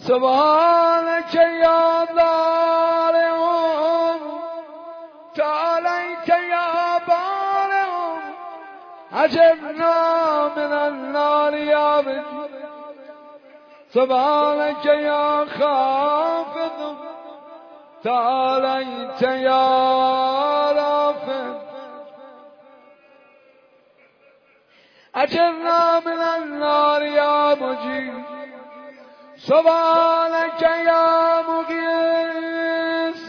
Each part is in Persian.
سبحانك يا بارئ تعاليت يا بارئ أجرنا من النار يا بدي سبحانك يا خافض تعاليت يا رافض أجرنا من النار يا مجيب سبحانك يا مغيث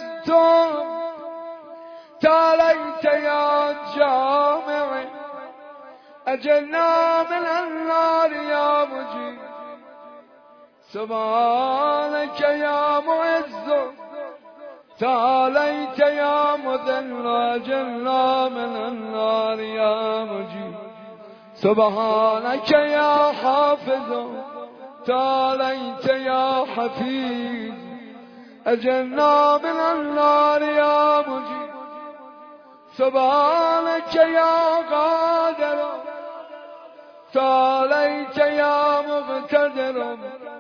تعاليت يا جامع أجرنا من النار يا مجيب سبحانك يا معز تعاليت يا مذل أجرنا من النار يا مجيب سبحانك يا حافظ تعاليت يا حفيظ أجرنا من النار يا مجيب سبحانك يا قادر تعاليت يا مقتدر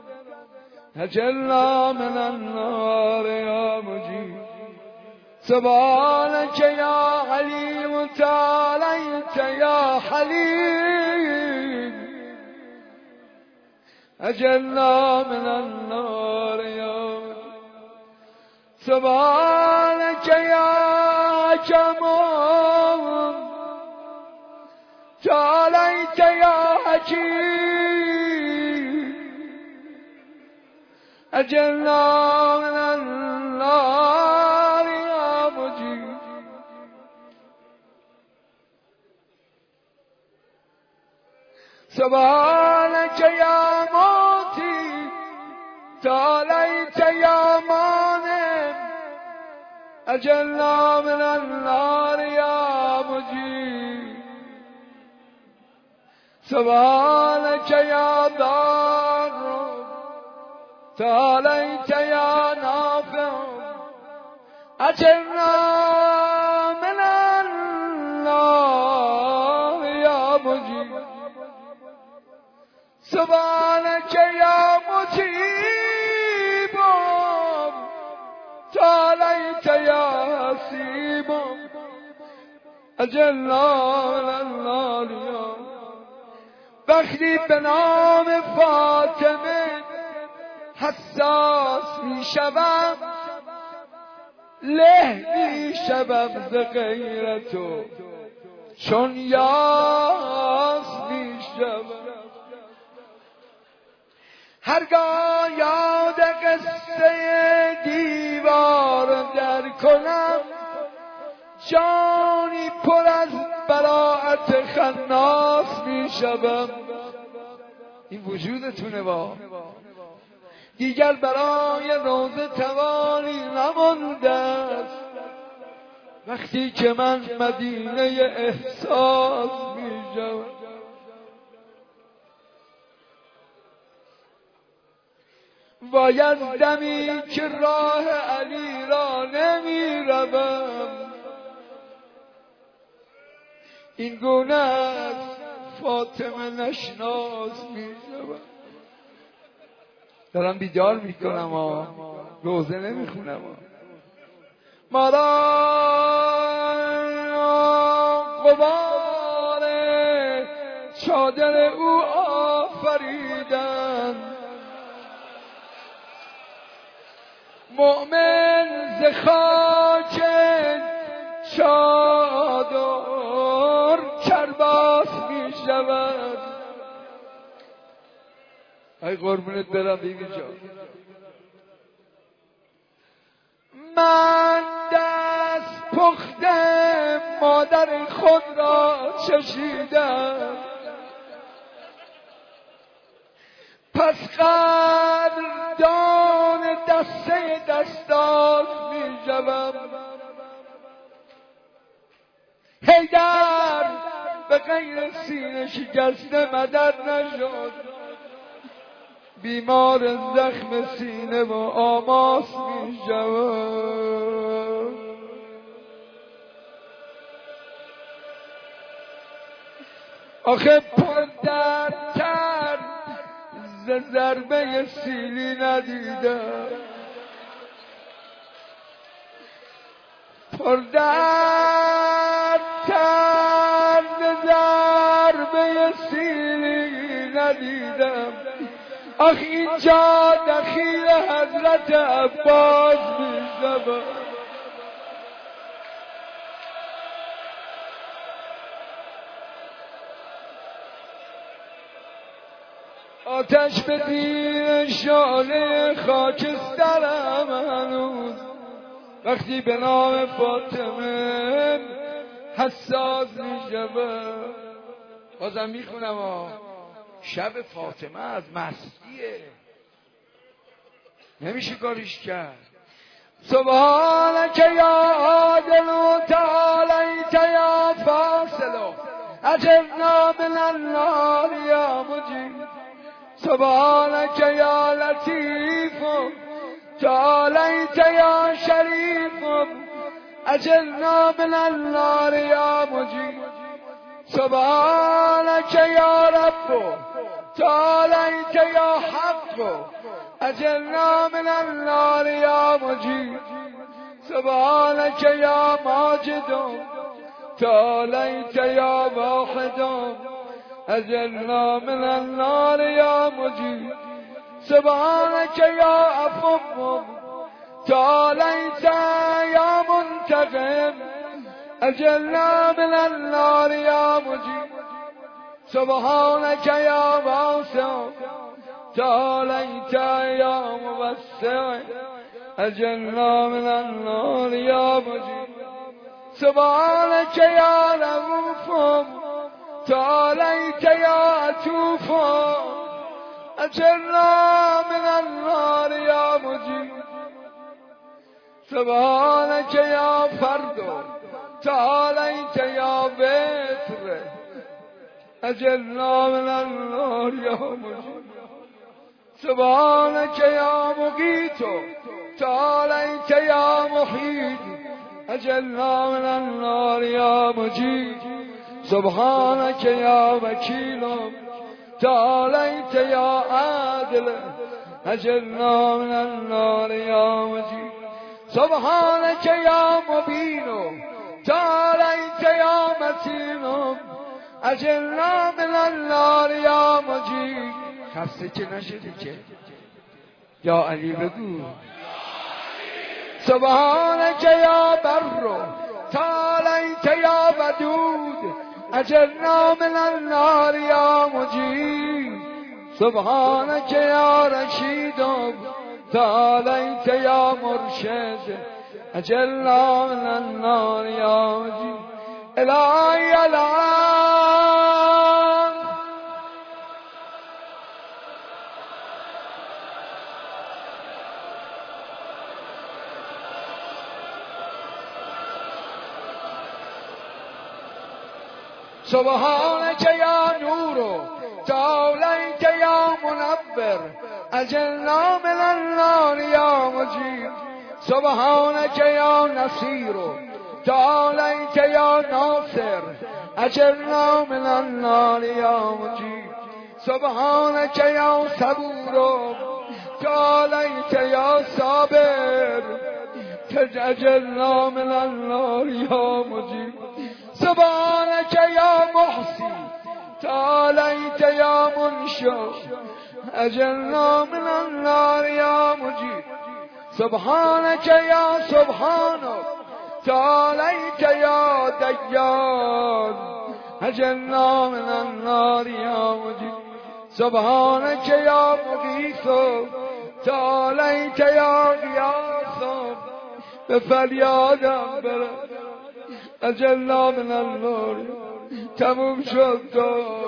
أجرنا من النار يا مجيب سبحانك يا عليم تعاليت يا حليم أجرنا من النار يا مجيب سبحانك يا جمال تعاليت يا حكيم أجرنا من النار يا مجيب سبحانك يا موتي تعاليت يا مانع أجرنا من النار يا مجيب سبحانك يا ضار تعاليت يا نافع أجرنا من النار يا مجيب سبحانك يا مجيب تعاليت يا حسيب أجرنا من النار يا وقتی به نام فاطمه حساس می شوم له می شوم ز غیر تو چون یاس می شوم هرگاه یاد قصه دیوار در کنم جانی پر از براعت خناس می شوم این وجودتونه با دیگر برای روزه توانی نمانده است وقتی که من مدینه احساس می شوم وای از دمی که راه علی را نمی روم این گونه از فاطمه نشناس می شوم دارم بیدار می کنم روزه نمی خونم ما را غبار چادر او آفریدن مؤمن ز خاک چادر کرباس می شود ای قربونت برم بیبی جان من دست پخته مادر خود را چشیدم پس قدردان دسته دستاش می شوم حیدر به غیر سینه شکسته مدد نشد بیمار زخم سینه و آماس می شود آخه پر دردتر ز ضربه سیلی ندیدم پر دردتر ز ضربه سیلی ندیدم آخ اینجا دخیل حضرت عباس می‌شوم آتش به دیر شانه خاکسترم هنوز وقتی به نام فاطمه حساس می‌شوم بازم میخونم شب فاطمه از مستیه نمیشه کاریش کرد سبحانك یا عادل و تعالیت یا فاصل اجرنا من النار یا مجید سبحانك یا لطیف تعالیت یا شریف اجرنا من النار یا مجید سبحانك یا رب تعالیت یا حق اجرنا من النار یا مجید سبحانك یا ماجد تعالیت یا واحد اجرنا من النار یا مجید سبحانك یا عفو تعالیت یا منتقم اجرنا من النار یا مجید سبحانك یا واسع تعالیت یا موسع اجرنا من النار یا مجید سبحانك یا رؤوف تعالیت یا عطوف اجرنا من النار یا مجید سبحانك یا فرد تعالیت یا وتر اجرنا من النار یا مجید سبحانك یا مقیت تعالیت یا محیط اجرنا من النار یا مجید سبحانك یا وکیل تعالیت یا عادل اجرنا من النار یا مجید سبحانك یا مبین تعالیت یا متین اجرنا من النار یا مجید خسته که نشدی که یا علی بگو سبحانك یا بر تعالیت یا ودود اجرنا من النار یا مجید سبحانك یا رشید تعالیت یا مرشد اجرنا من النار یا مجید الهی الان سبحانك یا نور تعالیت یا منور اجرنا من النار یا مجید سبحانك یا نصیر تعالیت یا ناصر اجرنا من النار یا مجید سبحانك یا صبور تعالیت یا صابر اجرنا من النار یا مجید سبحانك یا محسی تعالیت یا منشا اجرنا من النار یا مجید سبحانك یا سبحان تعالیت یا دیان اجرنا من النار یا مجید سبحانك یا مغیث تعالیت یا غیاث به فریادم برد اجرنا من النار تموم شد دار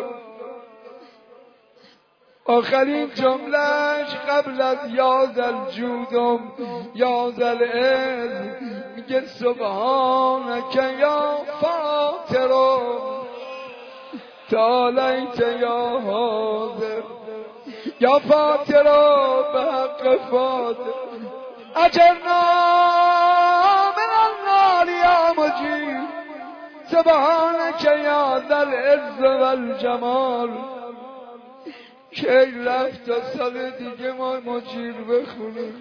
آخرین جملهش قبل از یازل جودم یازل عز میگه سبحانك یا فاطرم تعالیت یا حاضر یا فاطر به حق فاطر اجرنا من النار یا مجید سبحانك یا ذا العز والجمال که رفت تا سال دیگه ما مجیر بخونیم.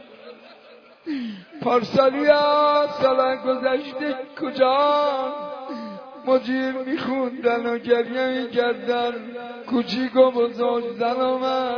پارسالی ها سال گذشته کجا مجیر میخوندن و گریه میکردن، کوچیک و بزرگ زن و مرد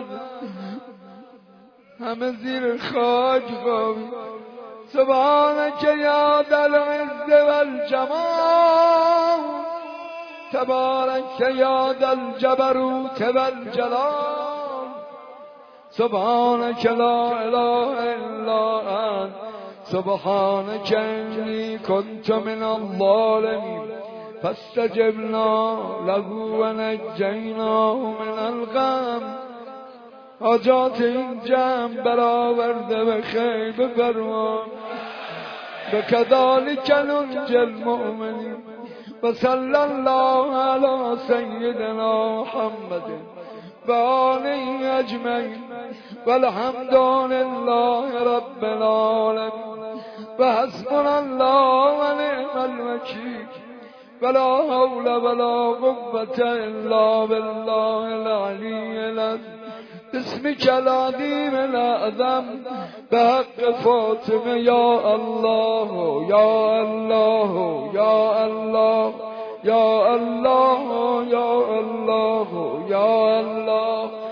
همه زیر خاک خوابید. سبحانك یا ذا العز والجمال، تبارك یا ذا الجبروت والجلال، سبحانك لا اله الا انت، سبحانك انی كنت من الظالمین، فاستجبنا له ونجیناه من الغم. حاجات این جمع برآورده به خیر بفرما، بكذلك ننجي المؤمنين. وصلى الله على سيدنا محمد وآله أجمعين، والحمد لله رب العالمين، وحسبنا الله ونعم الوكيل، ولا حول ولا قوة إلا بالله العلي العظيم. باسمك العظيم الأعظم، بحق فاطمة يا الله يا الله يا الله يا الله يا الله يا الله